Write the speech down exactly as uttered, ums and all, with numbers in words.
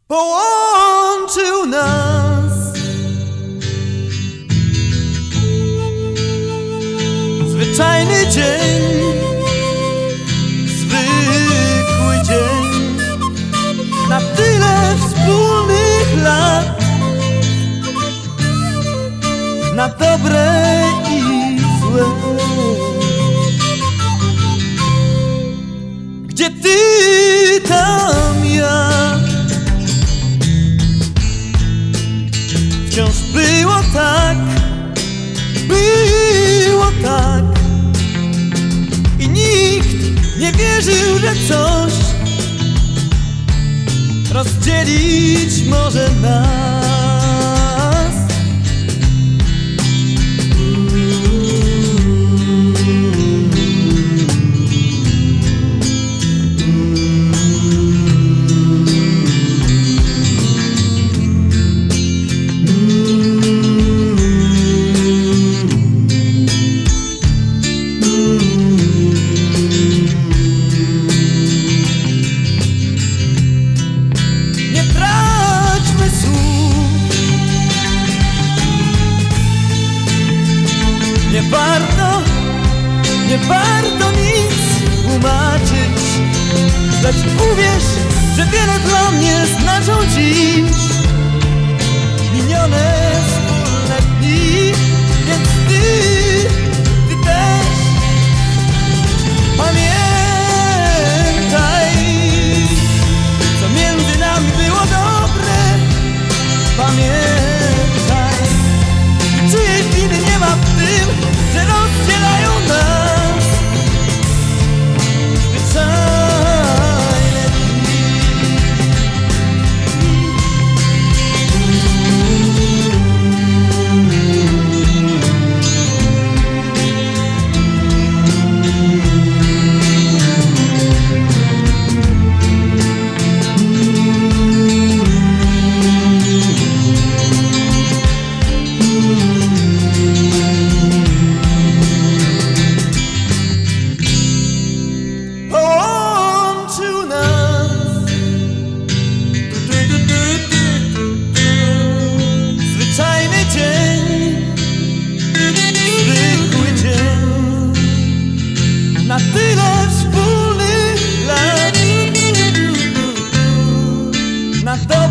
połączył nas. Zwyczajny dzień, zwykły dzień, na tyle wspólnych lat, na dobre i złe. Gdzie ty, tam ja, wciąż było tak, było tak. I nikt nie wierzył, że coś rozdzielić może nas. Nie warto, nie warto nic tłumaczyć, lecz uwierz, że wiele dla mnie znaczą dziś minione wspólne dni. Więc ty, ty też pamiętaj, co między nami było dobre. Pamiętaj, i czyjej winy nie ma w tym, że rozdzielają nas zwyczajne na tyle wspólnych lat, na to